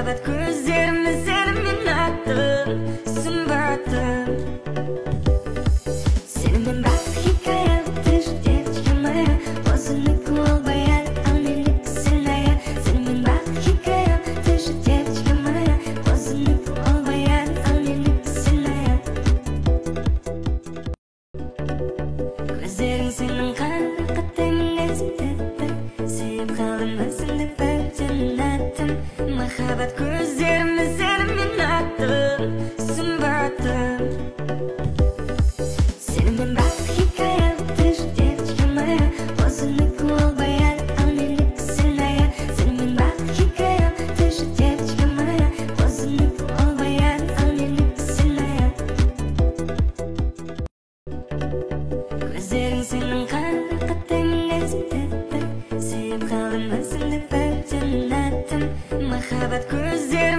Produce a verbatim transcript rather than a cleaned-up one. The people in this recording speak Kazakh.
Махаббат көздерімді сені мен аттым, сымбаттым. Сенімен бақыт хикая, ты же девочка моя, осынікі ол баян, ал менікі сынaya. Сенімен бақыт хикая, ты же девочка моя, осынікі ол баян, ал менікі сынaya. Көздерің сенің қара қатты мінезіңді, сүйіп қалдым өзіңді бір жәннатым. Махаббат көздерімді сені мен аттым, сымбаттым. Сенімен бақыт хикая, ты же девочка моя, осынікі ол баян, ал менікі сынaya. Сенімен бақыт хикая, ты же девочка моя, осынікі ол баян, ал менікі сынaya. Көздерің сенің қара қатты мінезіңді, сүйіп қалдым өзіңді бір жәннатым. Махаббат көздерімді